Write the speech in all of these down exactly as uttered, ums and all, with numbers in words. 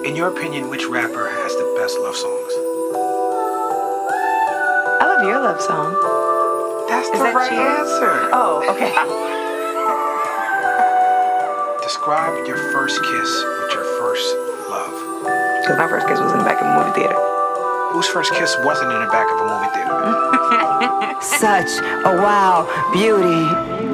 In your opinion, which rapper has the best love songs? I love your love song. That's Is the that right you? answer. Oh, okay. Describe your first kiss with your first love. Because my first kiss was in the back of a movie theater. Whose first kiss wasn't in the back of a movie theater? Such a wild beauty.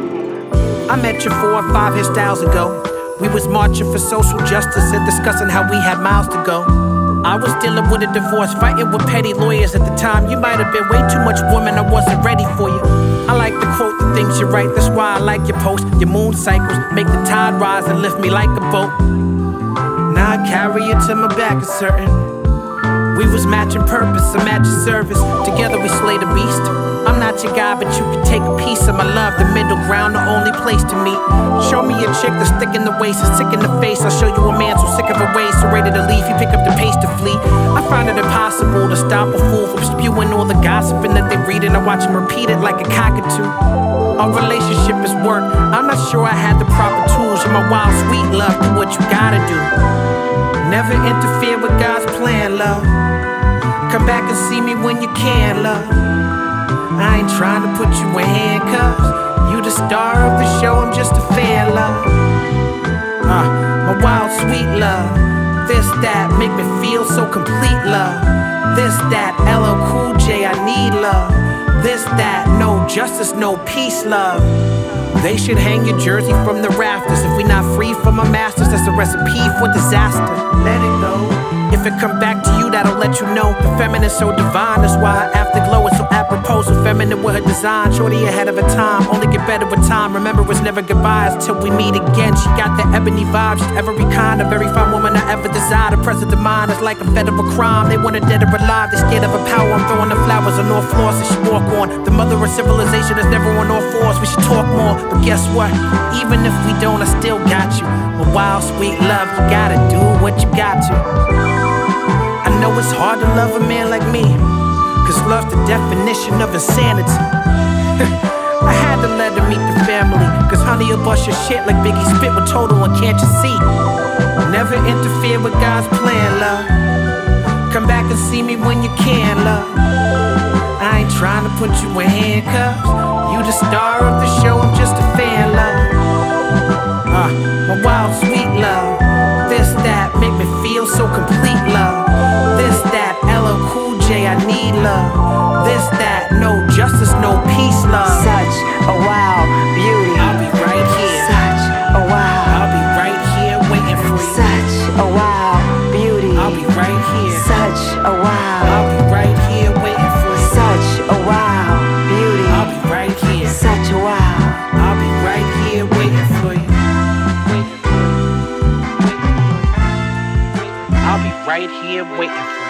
I met you four or five hairstyles ago. We was marching for social justice and discussing how we had miles to go. I was dealing with a divorce, fighting with petty lawyers at the time. You might have been way too much woman, I wasn't ready for you. I like to quote the things you write, that's why I like your posts. Your moon cycles make the tide rise and lift me like a boat. Now I carry you to my back, it's certain. We was matching purpose, a matching service. Together we slayed a beast. I'm not your guy, but you can take a piece of my love. The middle ground, the only place to meet. Show me a chick that's thick in the waist and sick in the face. I'll show you a man so sick of her ways, so ready to leave. You pick up the pace to flee. I find it impossible to stop a fool from spewing all the gossiping that they read, and I watch him repeat it like a cockatoo. Our relationship is work. I'm not sure I had the proper tools. You're my wild, sweet love. Do what you gotta do. Never interfere with God's plan, love. Come back and see me when you can, love. I ain't trying to put you in handcuffs. You the star of the show, I'm just a fan, love. Uh, my wild, sweet love. This, that, make me feel so complete, love. This, that, L L Cool J, I need love. This, that, no justice, no peace, love. They should hang your jersey from the rafters. If we not free from our masters, that's a recipe for disaster. Let it go. If it come back to you, that'll let you know the feminine's so divine. That's why her afterglow is so apropos, so feminine with her design. Shorty ahead of her time, only get better with time. Remember, it's never goodbyes till we meet again. She got the ebony vibes, just every kind. A very fine woman I ever desired. A present of mine is like a federal crime. They want her dead or alive, they scared of her power. I'm throwing the flowers on all floors that she walk on. The mother of civilization is never on all fours. We should talk more, but guess what? Even if we don't, I still got you. My wild, sweet love, you gotta do what you got to. I know it's hard to love a man like me, cause love's the definition of insanity. I had to let her meet the family, cause honey will bust your shit like Biggie spit with Total and Can't You See? Never interfere with God's plan, love. Come back and see me when you can, love. I ain't trying to put you in handcuffs. You the star of the show, I'm just a fan, love. Uh, my wild, sweet love. This, that, make me feel so complete, love. This, that, L L Cool J, I need love. This, that, no justice, no peace, love. Such a wild beauty. I'll be right here. Such a wild. I'll be right here waiting for you. Such a wild beauty. I'll be right here. Such a wild. I'll be right here waiting for you. Such a wild beauty. I'll be right here. Such a wild. I'll be right here waiting for you. I'll be right here waiting for you.